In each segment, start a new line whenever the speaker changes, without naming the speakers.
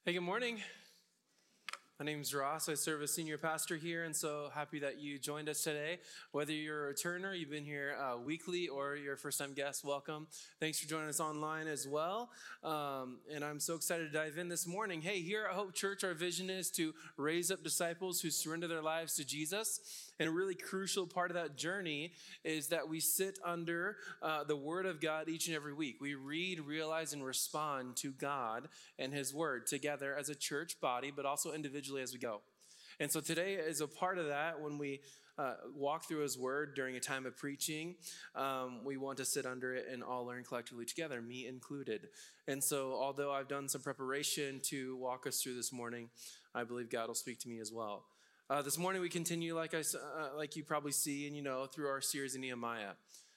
Hey, good morning. My name is Ross. I serve as senior pastor here, and so happy that you joined us today. Whether you're a returner, you've been here weekly, or you're a first-time guest, welcome. Thanks for joining us online as well. And I'm so excited to dive in this morning. Hey, here at Hope Church, our vision is to raise up disciples who surrender their lives to Jesus. And a really crucial part of that journey is that we sit under the Word of God each and every week. We read, realize, and respond to God and His Word together as a church body, but also individually as we go. And so today is a part of that. When we walk through His Word during a time of preaching, we want to sit under it and all learn collectively together, me included. And so although I've done some preparation to walk us through this morning, I believe God will speak to me as well. This morning we continue, like you probably see and you know, through our series in Nehemiah.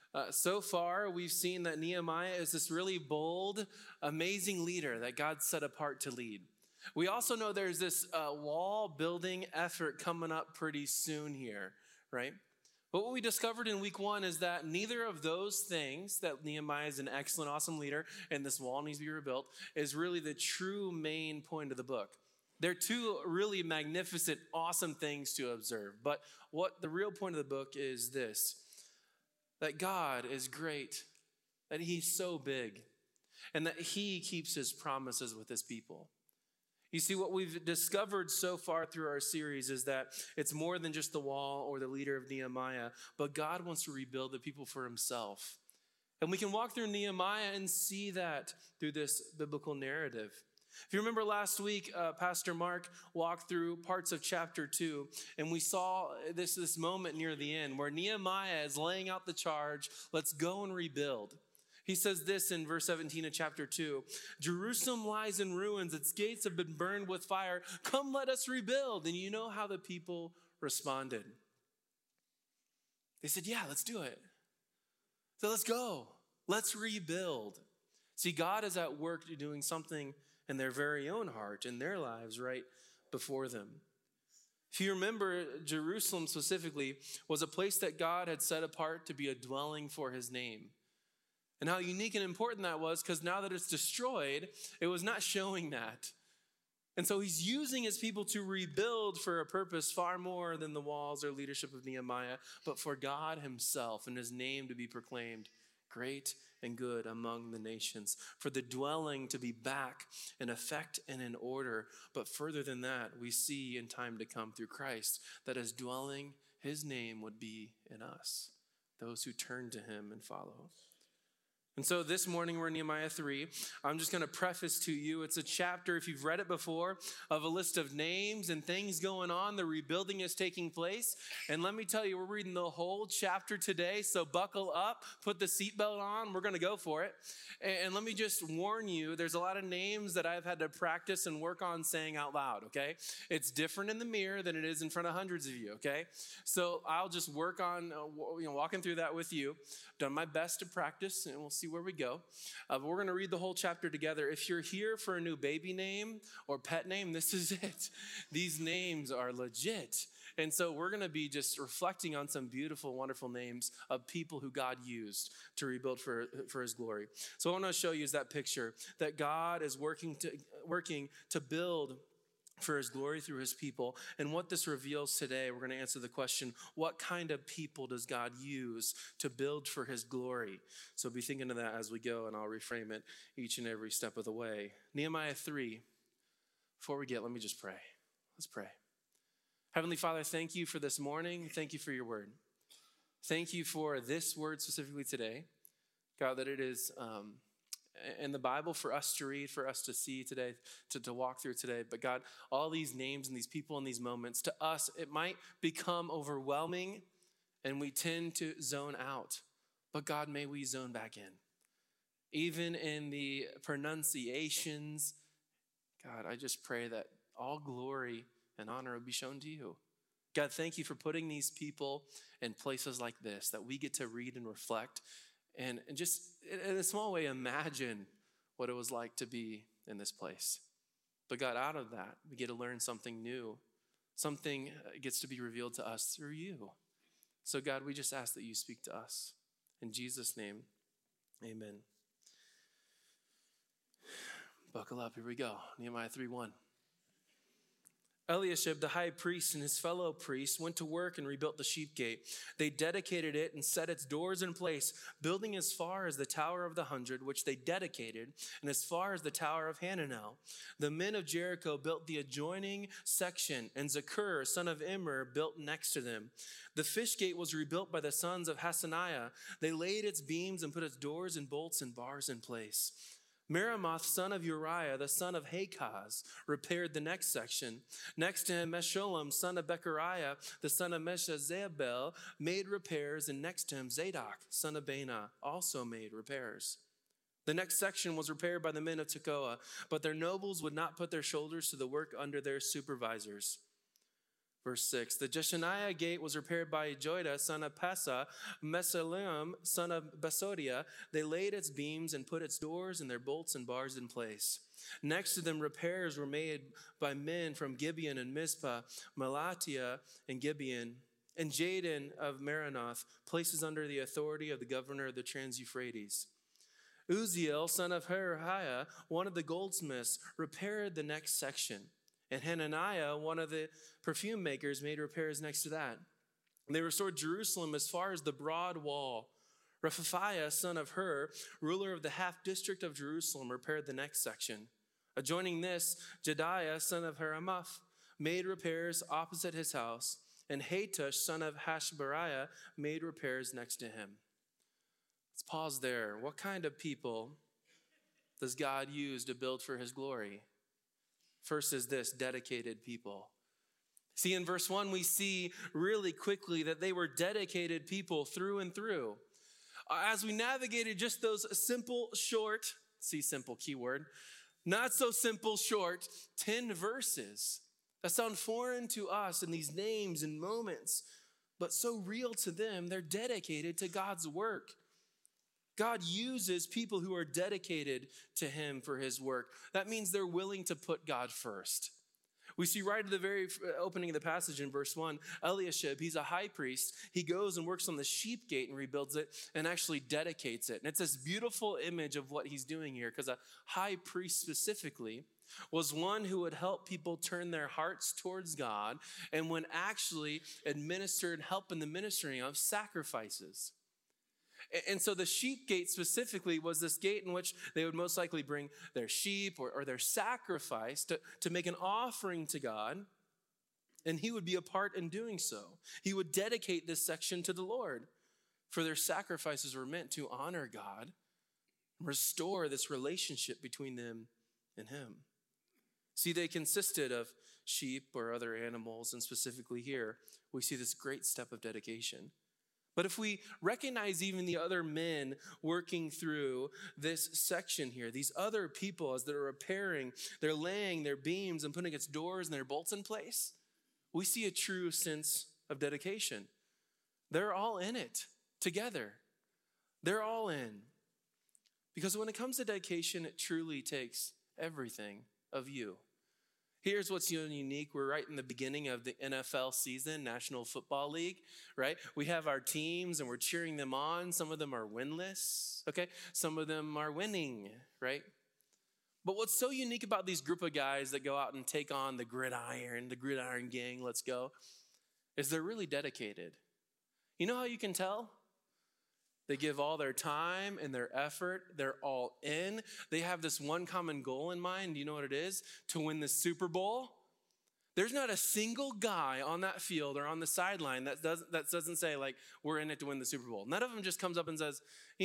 So far, we've seen that Nehemiah is this really bold, amazing leader that God set apart to lead. We also know there's this wall building effort coming up pretty soon here, right? But what we discovered in week 1 is that neither of those things, that Nehemiah is an excellent, awesome leader and this wall needs to be rebuilt, is really the true main point of the book. They're two really magnificent, awesome things to observe. But what the real point of the book is this, that God is great, that He's so big, and that He keeps His promises with His people. You see, what we've discovered so far through our series is that it's more than just the wall or the leader of Nehemiah, but God wants to rebuild the people for Himself. And we can walk through Nehemiah and see that through this biblical narrative. If you remember last week, Pastor Mark walked through parts of chapter 2, and we saw this moment near the end where Nehemiah is laying out the charge, let's go and rebuild. He says this in verse 17 of chapter 2, Jerusalem lies in ruins, its gates have been burned with fire, come let us rebuild. And you know how the people responded. They said, yeah, let's do it. So let's go, let's rebuild. See, God is at work doing something in their very own heart, in their lives right before them. If you remember, Jerusalem specifically was a place that God had set apart to be a dwelling for His name. And how unique and important that was, because now that it's destroyed, it was not showing that. And so He's using His people to rebuild for a purpose far more than the walls or leadership of Nehemiah, but for God Himself and His name to be proclaimed great and good among the nations, for the dwelling to be back in effect and in order. But further than that, we see in time to come through Christ that His dwelling, His name would be in us, those who turn to Him and follow. And so this morning we're in Nehemiah 3. I'm just going to preface to you, it's a chapter, if you've read it before, of a list of names and things going on. The rebuilding is taking place. And let me tell you, we're reading the whole chapter today. So buckle up, put the seatbelt on. We're going to go for it. And let me just warn you, there's a lot of names that I've had to practice and work on saying out loud, okay? It's different in the mirror than it is in front of hundreds of you, okay? So I'll just work on walking through that with you. Done my best to practice, and we'll see where we go. But we're going to read the whole chapter together. If you're here for a new baby name or pet name, this is it. These names are legit. And so we're going to be just reflecting on some beautiful, wonderful names of people who God used to rebuild for His glory. So what I want to show you is that picture that God is working to build for His glory through His people. And what this reveals today, we're going to answer the question, what kind of people does God use to build for His glory? So be thinking of that as we go, and I'll reframe it each and every step of the way. Nehemiah 3, before we let me just pray. Let's pray. Heavenly Father, thank You for this morning. Thank You for Your word. Thank You for this word specifically today. God, that it is in the Bible for us to read, for us to see today, to walk through today. But God, all these names and these people and these moments, to us, it might become overwhelming and we tend to zone out. But God, may we zone back in. Even in the pronunciations, God, I just pray that all glory and honor will be shown to You. God, thank You for putting these people in places like this, that we get to read and reflect and just in a small way, imagine what it was like to be in this place. But God, out of that, we get to learn something new. Something gets to be revealed to us through You. So God, we just ask that You speak to us. In Jesus' name, amen. Buckle up, here we go. Nehemiah 3:1. Eliashib, the high priest, and his fellow priests went to work and rebuilt the sheep gate. They dedicated it and set its doors in place, building as far as the Tower of the 100, which they dedicated, and as far as the Tower of Hananel. The men of Jericho built the adjoining section, and Zakur, son of Immer, built next to them. The fish gate was rebuilt by the sons of Hassaniah. They laid its beams and put its doors and bolts and bars in place. Meremoth, son of Uriah, the son of Hakaz, repaired the next section. Next to him, Meshullam, son of Bechariah, the son of Meshezabel, made repairs, and next to him, Zadok, son of Baana, also made repairs. The next section was repaired by the men of Tekoa, but their nobles would not put their shoulders to the work under their supervisors. Verse 6, the Jeshaniah gate was repaired by Joiada, son of Passa, Mesalim, son of Besodiah. They laid its beams and put its doors and their bolts and bars in place. Next to them, repairs were made by men from Gibeon and Mizpah, Melatiah and Gibeon, and Jadon of Meronoth, places under the authority of the governor of the Trans-Euphrates. Uzziel, son of Herahiah, one of the goldsmiths, repaired the next section. And Hananiah, one of the perfume makers, made repairs next to that. They restored Jerusalem as far as the broad wall. Rephaiah, son of Hur, ruler of the half district of Jerusalem, repaired the next section. Adjoining this, Jediah, son of Heramoth, made repairs opposite his house. And Hatush, son of Hashbariah, made repairs next to him. Let's pause there. What kind of people does God use to build for his glory? First is this, dedicated people. See, in verse 1, we see really quickly that they were dedicated people through and through. As we navigated just those simple, short, see simple keyword, not so simple, short, 10 verses that sound foreign to us in these names and moments, but so real to them, they're dedicated to God's work. God uses people who are dedicated to him for his work. That means they're willing to put God first. We see right at the very opening of the passage in verse 1, Eliashib, he's a high priest. He goes and works on the sheep gate and rebuilds it and actually dedicates it. And it's this beautiful image of what he's doing here, because a high priest specifically was one who would help people turn their hearts towards God and when actually administered help in the ministering of sacrifices. And so the sheep gate specifically was this gate in which they would most likely bring their sheep or their sacrifice to make an offering to God. And he would be a part in doing so. He would dedicate this section to the Lord, for their sacrifices were meant to honor God, restore this relationship between them and him. See, they consisted of sheep or other animals, and specifically here, we see this great step of dedication. But if we recognize even the other men working through this section here, these other people as they're repairing, they're laying their beams and putting its doors and their bolts in place, we see a true sense of dedication. They're all in it together. They're all in. Because when it comes to dedication, it truly takes everything of you. Here's what's unique. We're right in the beginning of the NFL season, National Football League, right? We have our teams and we're cheering them on. Some of them are winless, okay? Some of them are winning, right? But what's so unique about these group of guys that go out and take on the gridiron gang, let's go, is they're really dedicated. You know how you can tell? They give all their time and their effort. They're all in. They have this one common goal in mind. Do you know what it is? To win the Super Bowl. There's not a single guy on that field or on the sideline that doesn't say, like, we're in it to win the Super Bowl. None of them just comes up and says,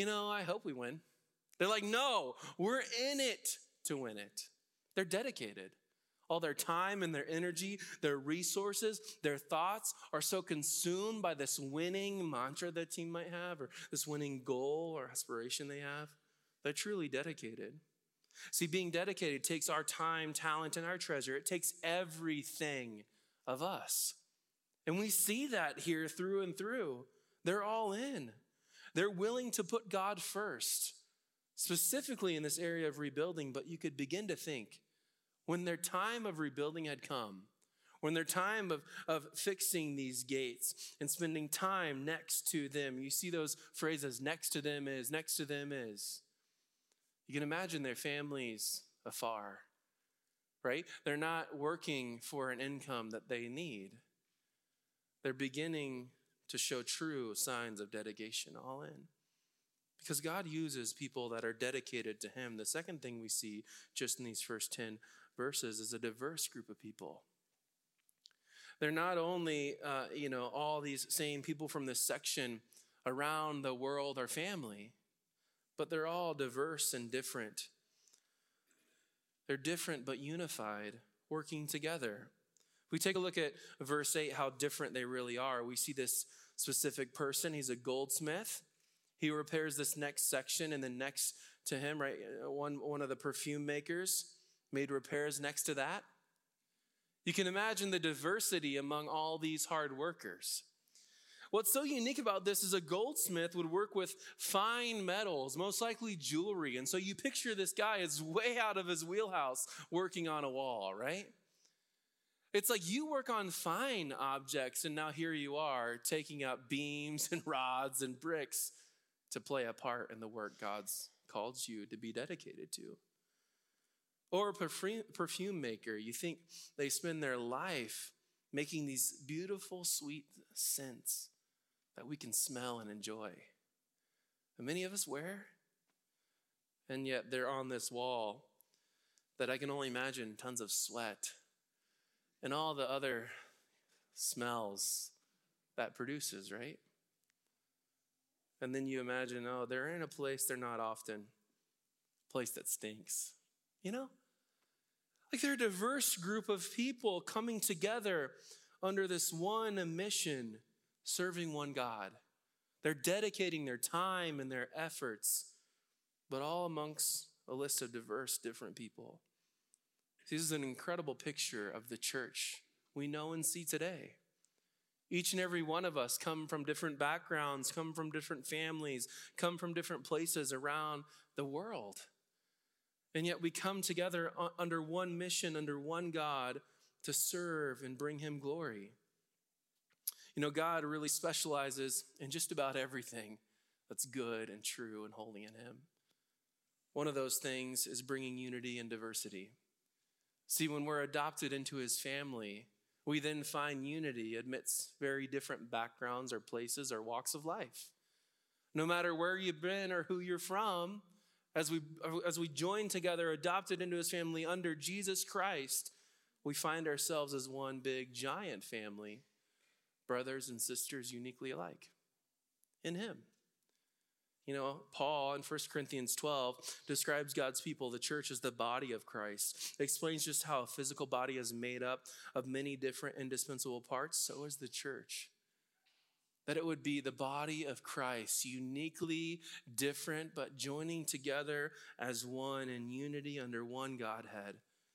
I hope we win. They're like, no, we're in it to win it. They're dedicated. All their time and their energy, their resources, their thoughts are so consumed by this winning mantra that team might have, or this winning goal or aspiration they have. They're truly dedicated. See, being dedicated takes our time, talent, and our treasure. It takes everything of us. And we see that here through and through. They're all in. They're willing to put God first, specifically in this area of rebuilding, but you could begin to think, when their time of rebuilding had come, when their time of fixing these gates and spending time next to them, you see those phrases, next to them is. You can imagine their families afar, right? They're not working for an income that they need. They're beginning to show true signs of dedication, all in. Because God uses people that are dedicated to him. The second thing we see just in these first 10 verses is a diverse group of people. They're not only, all these same people from this section around the world are family, but they're all diverse and different. They're different but unified, working together. If we take a look at verse 8, how different they really are, we see this specific person. He's a goldsmith. He repairs this next section, and then next to him, right, one of the perfume makers made repairs next to that. You can imagine the diversity among all these hard workers. What's so unique about this is a goldsmith would work with fine metals, most likely jewelry. And so you picture this guy is way out of his wheelhouse working on a wall, right? It's like you work on fine objects, and now here you are taking up beams and rods and bricks to play a part in the work God's called you to be dedicated to. Or a perfume maker. You think they spend their life making these beautiful, sweet scents that we can smell and enjoy. And many of us wear. And yet they're on this wall that I can only imagine tons of sweat and all the other smells that produces, right? And then you imagine, they're in a place they're not often, a place that stinks. You know? Like they're a diverse group of people coming together under this one mission, serving one God. They're dedicating their time and their efforts, but all amongst a list of diverse, different people. This is an incredible picture of the church we know and see today. Each and every one of us come from different backgrounds, come from different families, come from different places around the world. And yet we come together under one mission, under one God, to serve and bring him glory. You know, God really specializes in just about everything that's good and true and holy in him. One of those things is bringing unity and diversity. See, when we're adopted into his family, we then find unity amidst very different backgrounds or places or walks of life. No matter where you've been or who you're from, as we join together, adopted into his family under Jesus Christ, we find ourselves as one big giant family, brothers and sisters uniquely alike in him. You know, Paul in 1 Corinthians 12 describes God's people, the church, as the body of Christ. It explains just how a physical body is made up of many different indispensable parts. So is the church. That it would be the body of Christ, uniquely different, but joining together as one in unity under one Godhead.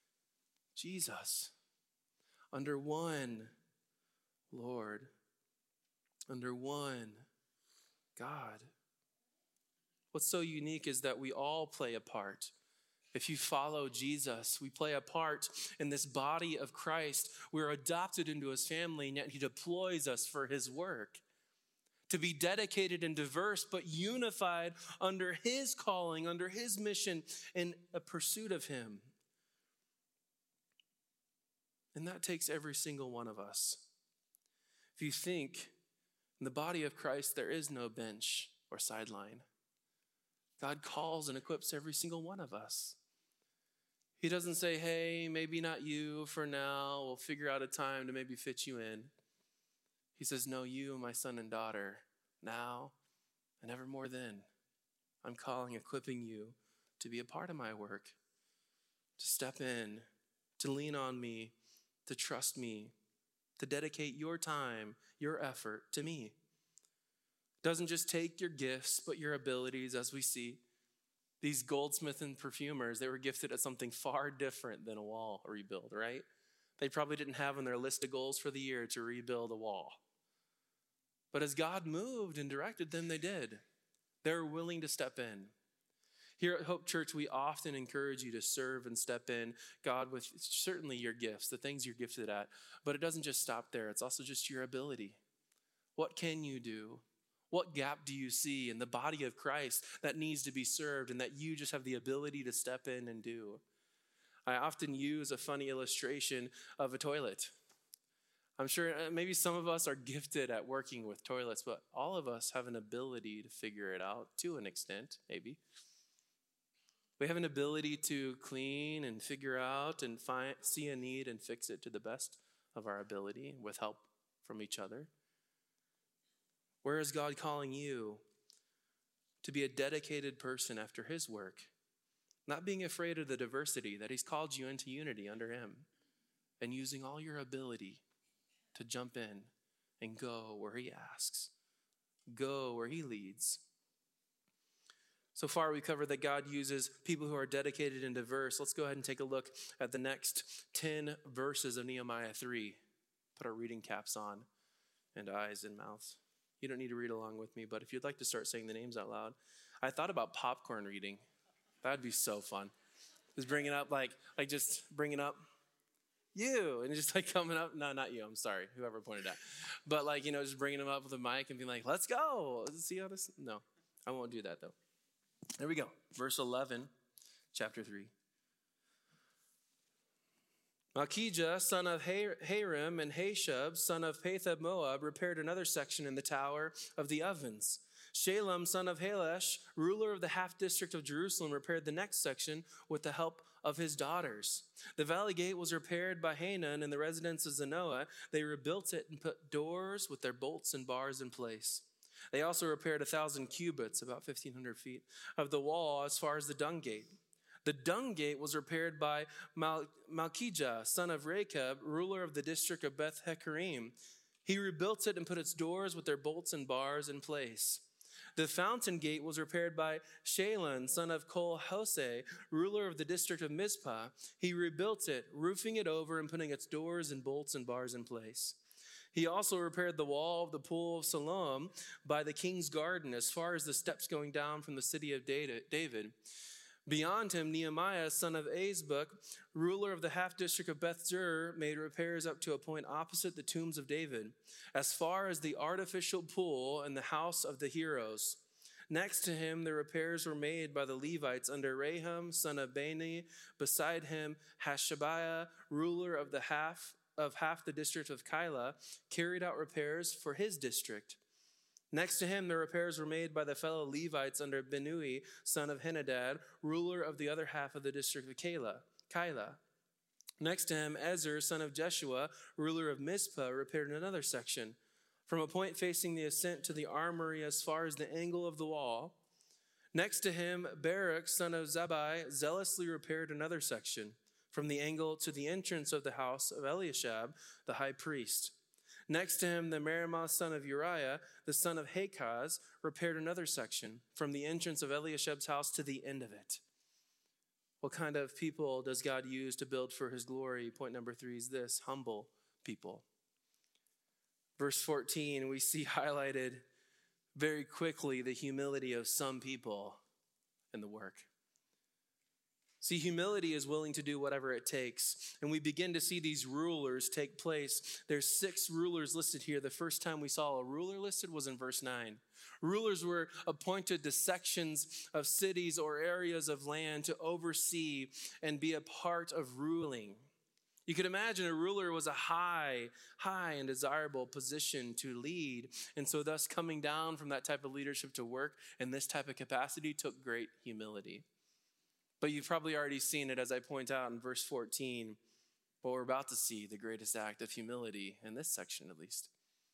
Jesus, under one Lord, under one God. What's so unique is that we all play a part. If you follow Jesus, we play a part in this body of Christ. We're adopted into his family, and yet he deploys us for his work. To be dedicated and diverse, but unified under his calling, under his mission, in a pursuit of him. And that takes every single one of us. If you think in the body of Christ, there is no bench or sideline. God calls and equips every single one of us. He doesn't say, hey, maybe not you for now. We'll figure out a time to maybe fit you in. He says, no, you, my son and daughter, now and evermore then. I'm calling, equipping you to be a part of my work, to step in, to lean on me, to trust me, to dedicate your time, your effort to me. Doesn't just take your gifts, but your abilities, as we see. These goldsmiths and perfumers, they were gifted at something far different than a wall rebuild, right? They probably didn't have on their list of goals for the year to rebuild a wall. But as God moved and directed them, they did. They were willing to step in. Here at Hope Church, we often encourage you to serve and step in, God, with certainly your gifts, the things you're gifted at. But it doesn't just stop there. It's also just your ability. What can you do? What gap do you see in the body of Christ that needs to be served and that you just have the ability to step in and do? I often use a funny illustration of a toilet. I'm sure maybe some of us are gifted at working with toilets, but all of us have an ability to figure it out to an extent, maybe. We have an ability to clean and figure out and see a need and fix it to the best of our ability with help from each other. Where is God calling you to be a dedicated person after his work? Not being afraid of the diversity that he's called you into unity under him, and using all your ability to jump in and go where he asks, go where he leads. So far, we covered that God uses people who are dedicated and diverse. Let's go ahead and take a look at the next 10 verses of Nehemiah 3. Put our reading caps on and eyes and mouths. You don't need to read along with me, but if you'd like to start saying the names out loud, I thought about popcorn reading. That'd be so fun. Just bringing up, just bringing up you, and just coming up. No, not you. I'm sorry, whoever pointed out. But just bringing them up with a mic and being like, let's go. Let's see how this. No, I won't do that though. There we go. Verse 11, chapter 3. Malchijah, son of Harim, and Hashub, son of Pathab Moab, repaired another section in the tower of the ovens. Shalem, son of Halesh, ruler of the half-district of Jerusalem, repaired the next section with the help of his daughters. The valley gate was repaired by Hanan in the residence of Zanoah. They rebuilt it and put doors with their bolts and bars in place. They also repaired 1,000 cubits, about 1,500 feet, of the wall as far as the dung gate. The dung gate was repaired by Malchijah, son of Rechab, ruler of the district of Beth Hekkerim. He rebuilt it and put its doors with their bolts and bars in place. The fountain gate was repaired by Shalon, son of Kol-Hoseh, ruler of the district of Mizpah. He rebuilt it, roofing it over and putting its doors and bolts and bars in place. He also repaired the wall of the pool of Siloam by the king's garden, as far as the steps going down from the city of David. Beyond him, Nehemiah, son of Azbuk, ruler of the half-district of Beth-zur, made repairs up to a point opposite the tombs of David, as far as the artificial pool and the house of the heroes. Next to him, the repairs were made by the Levites under Raham, son of Bani. Beside him, Hashabiah, ruler of half the district of Keilah, carried out repairs for his district. Next to him, the repairs were made by the fellow Levites under Benui, son of Henadad, ruler of the other half of the district of Keilah. Next to him, Ezer, son of Jeshua, ruler of Mizpah, repaired another section, from a point facing the ascent to the armory as far as the angle of the wall. Next to him, Barak, son of Zabbai, zealously repaired another section, from the angle to the entrance of the house of Eliashab, the high priest. Next to him, the Meremoth, son of Uriah, the son of Hakaz, repaired another section, from the entrance of Eliashab's house to the end of it. What kind of people does God use to build for his glory? Point number 3 is this: humble people. Verse 14, we see highlighted very quickly the humility of some people in the work. See, humility is willing to do whatever it takes. And we begin to see these rulers take place. There's 6 rulers listed here. The first time we saw a ruler listed was in verse 9. Rulers were appointed to sections of cities or areas of land to oversee and be a part of ruling. You could imagine a ruler was a high and desirable position to lead. And so thus coming down from that type of leadership to work in this type of capacity took great humility. But you've probably already seen it as I point out in verse 14. But we're about to see the greatest act of humility in this section at least.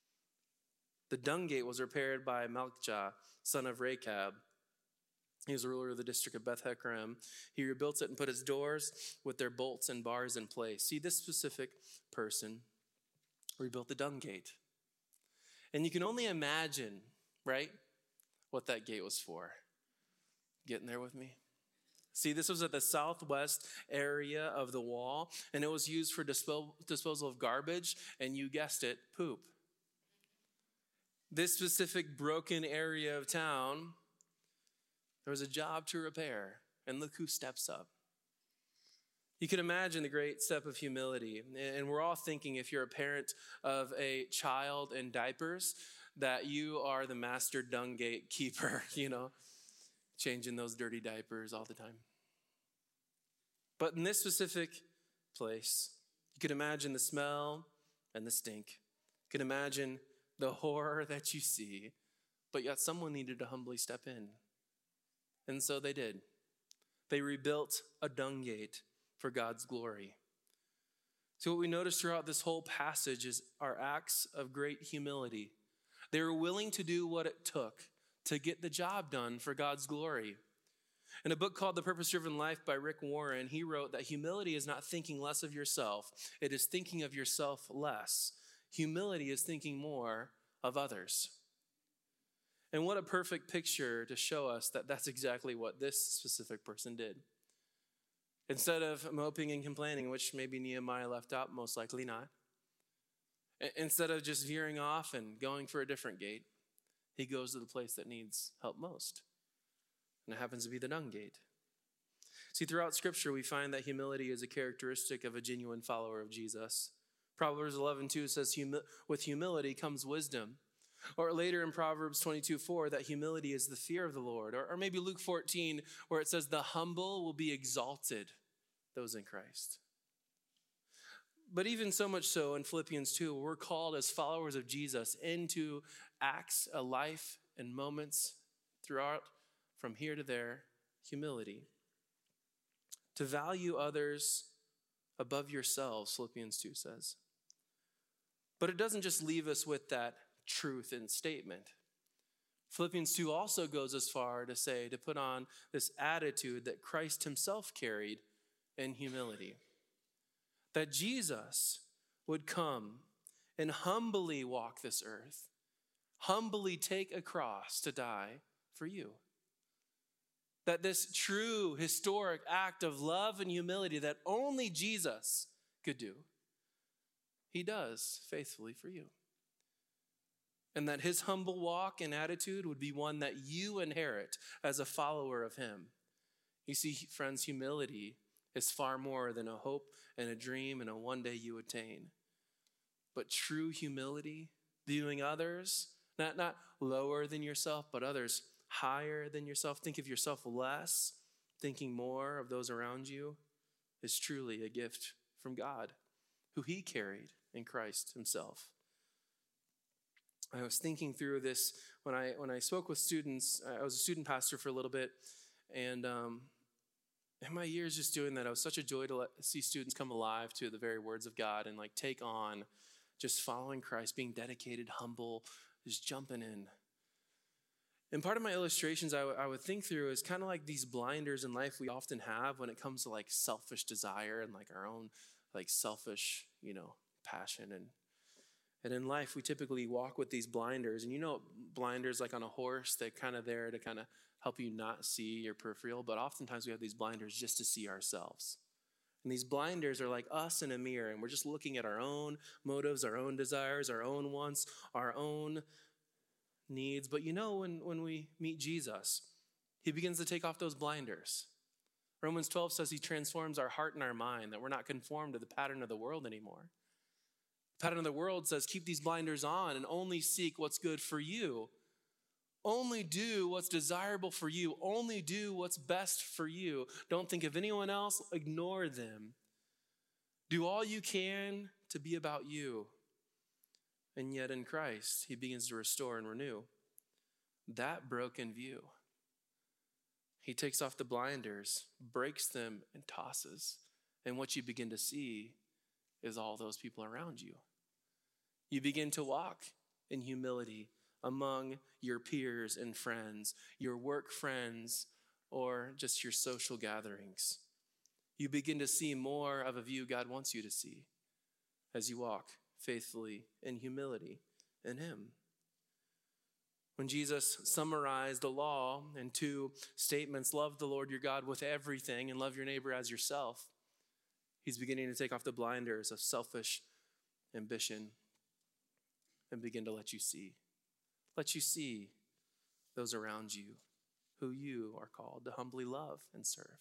The dung gate was repaired by Malchijah, son of Rechab. He was the ruler of the district of Beth Hekkerim. He rebuilt it and put its doors with their bolts and bars in place. See, this specific person rebuilt the dung gate. And you can only imagine, right, what that gate was for. Getting there with me? See, this was at the southwest area of the wall, and it was used for disposal of garbage, and you guessed it, poop. This specific broken area of town, there was a job to repair, and look who steps up. You can imagine the great step of humility, and we're all thinking, if you're a parent of a child in diapers, that you are the master dung gate keeper, changing those dirty diapers all the time. But in this specific place, you could imagine the smell and the stink. You could imagine the horror that you see, but yet someone needed to humbly step in. And so they did. They rebuilt a dung gate for God's glory. So what we notice throughout this whole passage is our acts of great humility. They were willing to do what it took to get the job done for God's glory. In a book called The Purpose-Driven Life by Rick Warren, he wrote that humility is not thinking less of yourself. It is thinking of yourself less. Humility is thinking more of others. And what a perfect picture to show us that that's exactly what this specific person did. Instead of moping and complaining, which maybe Nehemiah left out, most likely not. Instead of just veering off and going for a different gate, he goes to the place that needs help most. And it happens to be the dung gate. See, throughout Scripture, we find that humility is a characteristic of a genuine follower of Jesus. Proverbs 11:2 says, with humility comes wisdom. Or later in Proverbs 22:4, that humility is the fear of the Lord. Or maybe Luke 14, where it says, the humble will be exalted, those in Christ. But even so much so in Philippians 2, we're called as followers of Jesus into acts, a life, and moments throughout, from here to there, humility. To value others above yourselves, Philippians 2 says. But it doesn't just leave us with that truth and statement. Philippians 2 also goes as far to say, to put on this attitude that Christ himself carried in humility. That Jesus would come and humbly walk this earth, humbly take a cross to die for you. That this true historic act of love and humility that only Jesus could do, he does faithfully for you. And that his humble walk and attitude would be one that you inherit as a follower of him. You see, friends, humility is far more than a hope and a dream and a one day you attain. But true humility, viewing others, not lower than yourself, but others higher than yourself, think of yourself less, thinking more of those around you, is truly a gift from God, who he carried in Christ himself. I was thinking through this when I spoke with students. I was a student pastor for a little bit, and in my years just doing that, it was such a joy to see students come alive to the very words of God and like take on just following Christ, being dedicated, humble, just jumping in. And part of my illustrations I would think through is kind of like these blinders in life we often have when it comes to like selfish desire and like our own like selfish, passion. And in life, we typically walk with these blinders. And blinders like on a horse, they're kind of there to kind of help you not see your peripheral. But oftentimes we have these blinders just to see ourselves. And these blinders are like us in a mirror. And we're just looking at our own motives, our own desires, our own wants, our own needs. But when we meet Jesus, he begins to take off those blinders. Romans 12 says he transforms our heart and our mind, that we're not conformed to the pattern of the world anymore. The pattern of the world says keep these blinders on and only seek what's good for you. Only do what's desirable for you. Only do what's best for you. Don't think of anyone else. Ignore them. Do all you can to be about you. And yet in Christ, he begins to restore and renew that broken view. He takes off the blinders, breaks them, and tosses. And what you begin to see is all those people around you. You begin to walk in humility among your peers and friends, your work friends, or just your social gatherings. You begin to see more of a view God wants you to see as you walk faithfully in humility in him. When Jesus summarized the law in 2 statements, love the Lord your God with everything and love your neighbor as yourself, he's beginning to take off the blinders of selfish ambition and begin to let you see those around you who you are called to humbly love and serve.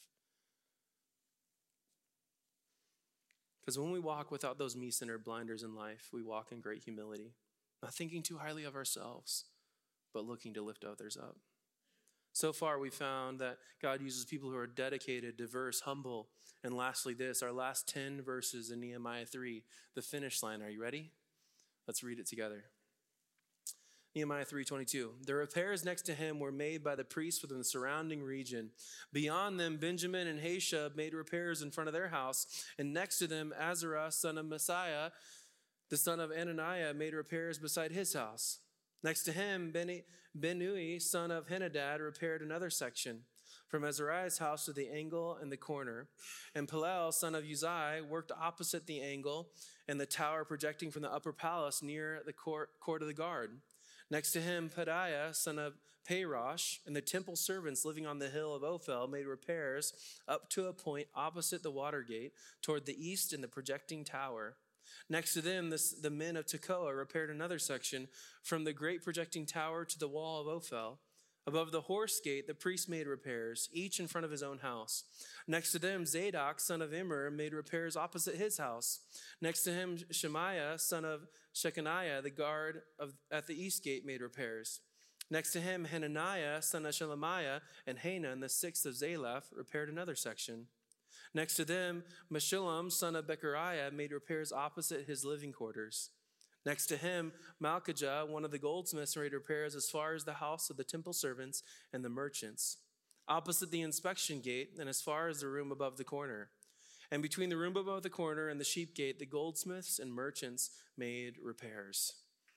Because when we walk without those me-centered blinders in life, we walk in great humility, not thinking too highly of ourselves, but looking to lift others up. So far, we found that God uses people who are dedicated, diverse, humble, and lastly this, our last 10 verses in Nehemiah 3, the finish line. Are you ready? Let's read it together. Nehemiah 3:22. The repairs next to him were made by the priests within the surrounding region. Beyond them, Benjamin and Hashub made repairs in front of their house, and next to them, Azarah, son of Messiah, the son of Ananiah, made repairs beside his house. Next to him, Benui, son of Henadad, repaired another section, from Azariah's house to the angle and the corner. And Palel, son of Uzai, worked opposite the angle and the tower projecting from the upper palace near the court of the guard. Next to him, Pedaiah, son of Parosh, and the temple servants living on the hill of Ophel made repairs up to a point opposite the water gate toward the east in the projecting tower. Next to them, the men of Tekoa repaired another section from the great projecting tower to the wall of Ophel. Above the horse gate, the priests made repairs, each in front of his own house. Next to them, Zadok, son of Immer, made repairs opposite his house. Next to him, Shemaiah, son of Shechaniah, the guard at the east gate, made repairs. Next to him, Hananiah, son of Shelemiah, and Hanan, the sixth of Zalaph, repaired another section. Next to them, Meshullam, son of Bechariah, made repairs opposite his living quarters. Next to him, Malchijah, one of the goldsmiths, made repairs as far as the house of the temple servants and the merchants, opposite the inspection gate and as far as the room above the corner. And between the room above the corner and the sheep gate, the goldsmiths and merchants made repairs.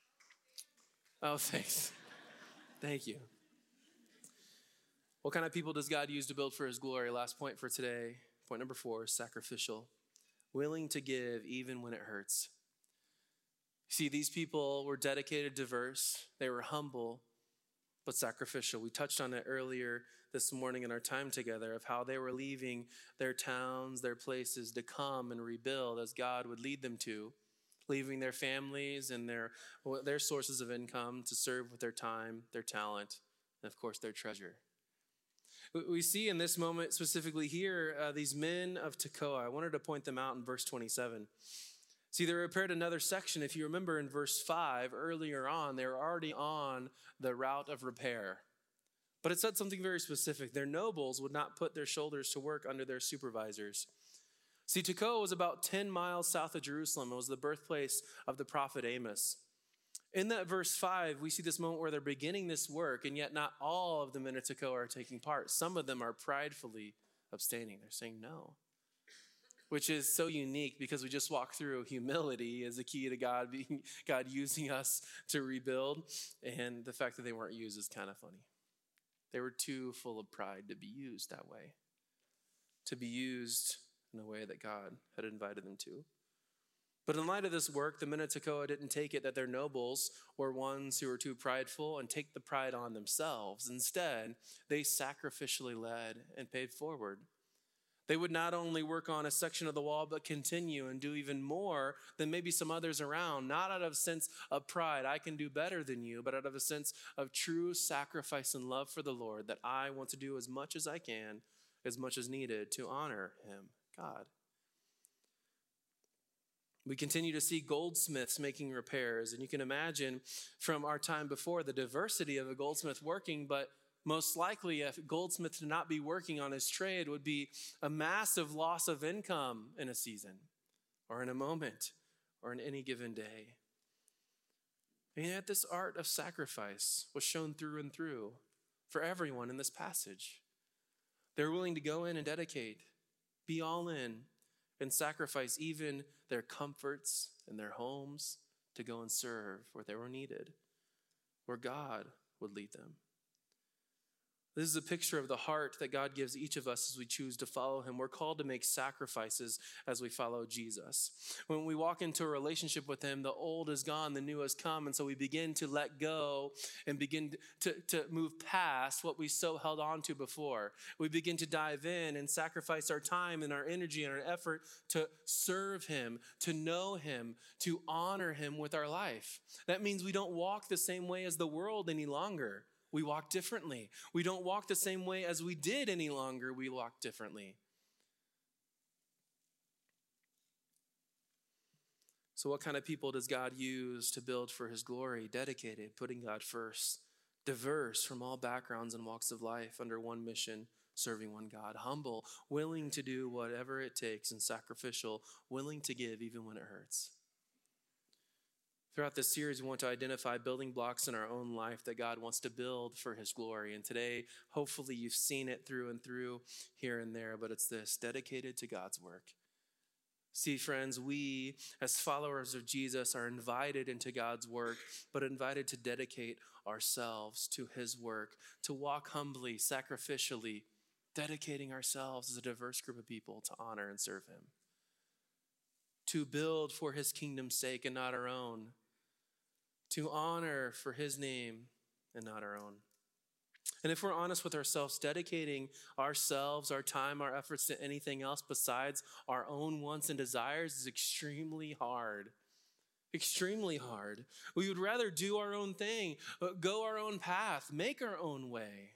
Oh, thanks. Thank you. What kind of people does God use to build for his glory? Last point for today. Point number 4, sacrificial. Willing to give even when it hurts. See, these people were dedicated, diverse. They were humble, but sacrificial. We touched on it earlier this morning in our time together of how they were leaving their towns, their places to come and rebuild as God would lead them to, leaving their families and their sources of income to serve with their time, their talent, and of course their treasure. We see in this moment specifically here, these men of Tekoa. I wanted to point them out in verse 27. See, they repaired another section. If you remember in verse 5, earlier on, they were already on the route of repair. But it said something very specific. Their nobles would not put their shoulders to work under their supervisors. See, Tekoa was about 10 miles south of Jerusalem. It was the birthplace of the prophet Amos. In that verse 5, we see this moment where they're beginning this work, and yet not all of the men of Tekoa are taking part. Some of them are pridefully abstaining. They're saying no, which is so unique because we just walked through humility as a key to God using us to rebuild, and the fact that they weren't used is kind of funny. They were too full of pride to be used that way, to be used in a way that God had invited them to. But in light of this work, the men of Tekoa didn't take it that their nobles were ones who were too prideful and take the pride on themselves. Instead, they sacrificially led and paid forward. They would not only work on a section of the wall, but continue and do even more than maybe some others around, not out of a sense of pride, I can do better than you, but out of a sense of true sacrifice and love for the Lord, that I want to do as much as I can, as much as needed to honor him, God. We continue to see goldsmiths making repairs, and you can imagine from our time before the diversity of a goldsmith working, but most likely if a goldsmith to not be working on his trade would be a massive loss of income in a season or in a moment or in any given day. And yet this art of sacrifice was shown through and through for everyone in this passage. They're willing to go in and dedicate, be all in, and sacrifice even their comforts and their homes to go and serve where they were needed, where God would lead them. This is a picture of the heart that God gives each of us as we choose to follow him. We're called to make sacrifices as we follow Jesus. When we walk into a relationship with him, the old is gone, the new has come. And so we begin to let go and begin to move past what we so held on to before. We begin to dive in and sacrifice our time and our energy and our effort to serve him, to know him, to honor him with our life. That means we don't walk the same way as the world any longer. We walk differently. We don't walk the same way as we did any longer. We walk differently. So what kind of people does God use to build for his glory? Dedicated, putting God first, diverse from all backgrounds and walks of life under one mission, serving one God, humble, willing to do whatever it takes, and sacrificial, willing to give even when it hurts. Throughout this series, we want to identify building blocks in our own life that God wants to build for his glory. And today, hopefully you've seen it through and through, here and there, but it's this: dedicated to God's work. See, friends, we as followers of Jesus are invited into God's work, but invited to dedicate ourselves to his work, to walk humbly, sacrificially, dedicating ourselves as a diverse group of people to honor and serve him. To build for his kingdom's sake and not our own. To honor for his name and not our own. And if we're honest with ourselves, dedicating ourselves, our time, our efforts to anything else besides our own wants and desires is extremely hard. Extremely hard. We would rather do our own thing, go our own path, make our own way.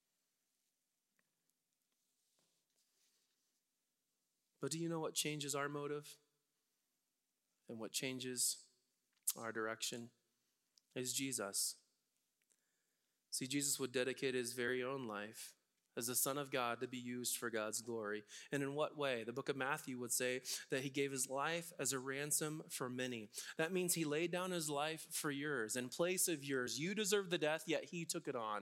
But do you know what changes our motive? And what changes our direction? Is Jesus. See, Jesus would dedicate his very own life as the Son of God to be used for God's glory. And in what way? The book of Matthew would say that he gave his life as a ransom for many. That means he laid down his life for yours, in place of yours. You deserve the death, yet he took it on.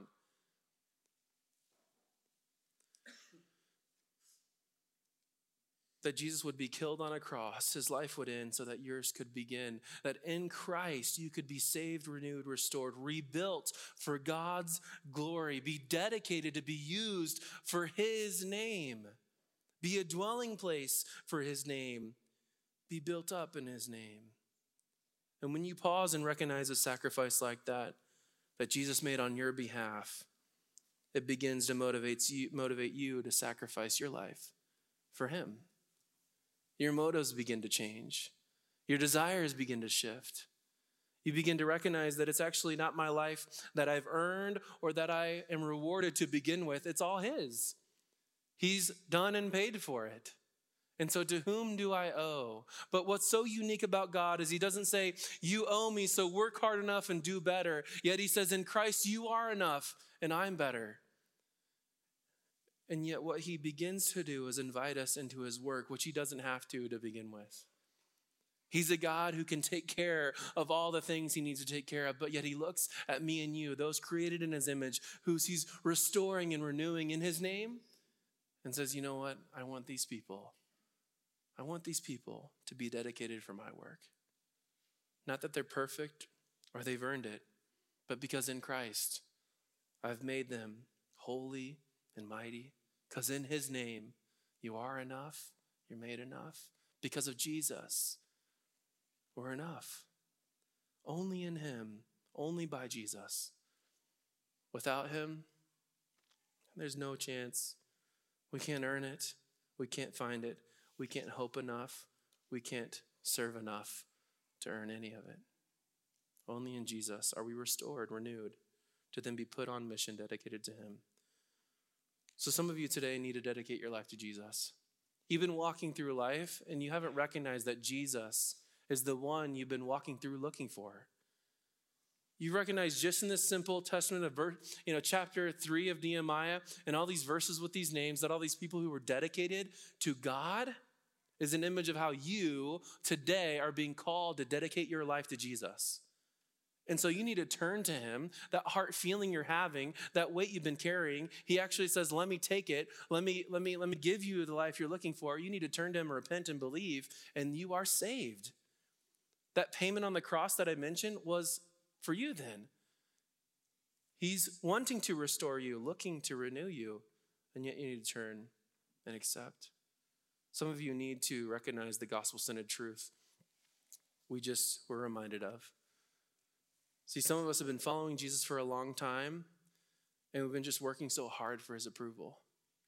That Jesus would be killed on a cross, his life would end so that yours could begin. That in Christ you could be saved, renewed, restored, rebuilt for God's glory. Be dedicated to be used for his name. Be a dwelling place for his name. Be built up in his name. And when you pause and recognize a sacrifice like that Jesus made on your behalf, it begins to motivate you to sacrifice your life for him. Your motives begin to change. Your desires begin to shift. You begin to recognize that it's actually not my life that I've earned or that I am rewarded to begin with. It's all his. He's done and paid for it. And so to whom do I owe? But what's so unique about God is he doesn't say, you owe me, so work hard enough and do better. Yet he says, in Christ you are enough and I'm better. And yet what he begins to do is invite us into his work, which he doesn't have to begin with. He's a God who can take care of all the things he needs to take care of, but yet he looks at me and you, those created in his image, who he's restoring and renewing in his name, and says, you know what? I want these people to be dedicated for my work. Not that they're perfect or they've earned it, but because in Christ, I've made them holy and mighty, because in his name, you are enough, you're made enough. Because of Jesus, we're enough. Only in him, only by Jesus. Without him, there's no chance. We can't earn it. We can't find it. We can't hope enough. We can't serve enough to earn any of it. Only in Jesus are we restored, renewed, to then be put on mission dedicated to him. So some of you today need to dedicate your life to Jesus. You've been walking through life and you haven't recognized that Jesus is the one you've been walking through looking for. You recognize just in this simple testament of chapter 3 of Nehemiah and all these verses with these names that all these people who were dedicated to God is an image of how you today are being called to dedicate your life to Jesus. And so you need to turn to him, that heart feeling you're having, that weight you've been carrying. He actually says, let me take it. Let me give you the life you're looking for. You need to turn to him, repent and believe, and you are saved. That payment on the cross that I mentioned was for you then. He's wanting to restore you, looking to renew you, and yet you need to turn and accept. Some of you need to recognize the gospel-centered truth we just were reminded of. See, some of us have been following Jesus for a long time, and we've been just working so hard for his approval.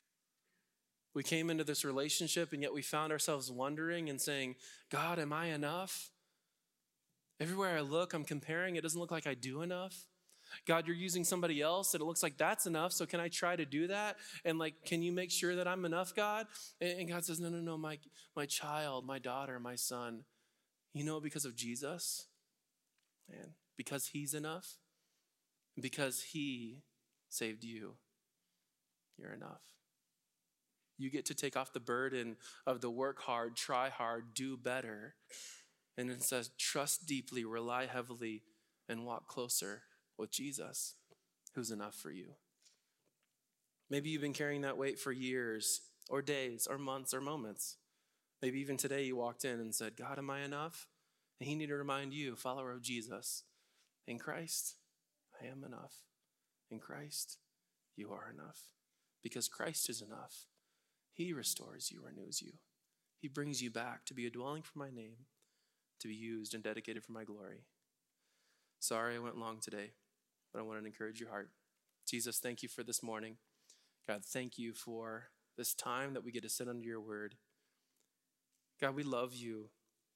We came into this relationship, and yet we found ourselves wondering and saying, God, am I enough? Everywhere I look, I'm comparing. It doesn't look like I do enough. God, you're using somebody else, and it looks like that's enough, so can I try to do that? And can you make sure that I'm enough, God? And God says, no, my child, my daughter, my son, because of Jesus, man, because he's enough, Because he saved you, you're enough. You get to take off the burden of the work hard, try hard, do better. And it says, trust deeply, rely heavily, and walk closer with Jesus, who's enough for you. Maybe you've been carrying that weight for years or days or months or moments. Maybe even today you walked in and said, God, am I enough? And he needed to remind you, follower of Jesus, in Christ, I am enough. In Christ, you are enough. Because Christ is enough. He restores you, renews you. He brings you back to be a dwelling for my name, to be used and dedicated for my glory. Sorry I went long today, but I want to encourage your heart. Jesus, thank you for this morning. God, thank you for this time that we get to sit under your word. God, we love you.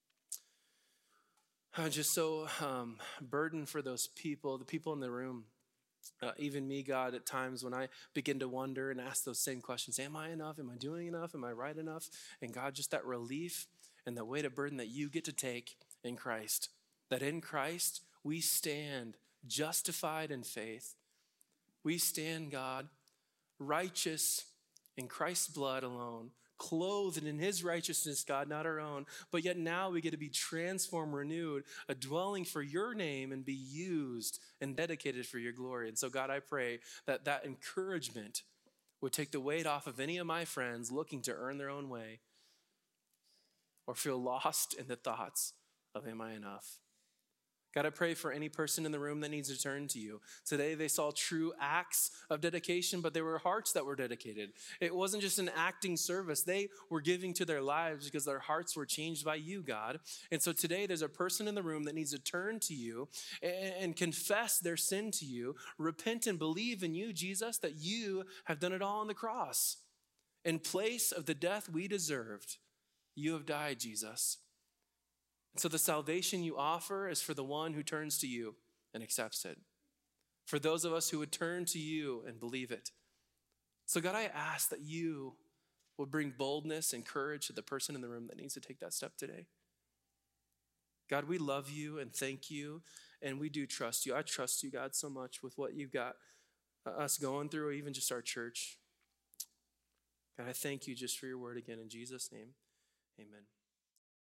I'm just so burdened for those people, the people in the room. Even me, God, at times when I begin to wonder and ask those same questions, am I enough? Am I doing enough? Am I right enough? And God, just that relief and the weight of burden that you get to take in Christ. That in Christ, we stand justified in faith. We stand, God, righteous in Christ's blood alone, clothed in his righteousness, God, not our own. But yet now we get to be transformed, renewed, a dwelling for your name and be used and dedicated for your glory. And so, God, I pray that that encouragement would take the weight off of any of my friends looking to earn their own way or feel lost in the thoughts of, am I enough? God, I pray for any person in the room that needs to turn to you. Today they saw true acts of dedication, but there were hearts that were dedicated. It wasn't just an acting service. They were giving to their lives because their hearts were changed by you, God. And so today there's a person in the room that needs to turn to you and confess their sin to you, repent and believe in you, Jesus, that you have done it all on the cross. In place of the death we deserved, you have died, Jesus. So the salvation you offer is for the one who turns to you and accepts it. For those of us who would turn to you and believe it. So God, I ask that you will bring boldness and courage to the person in the room that needs to take that step today. God, we love you and thank you, and we do trust you. I trust you, God, so much with what you've got us going through, or even just our church. God, I thank you just for your word again. In Jesus' name, amen.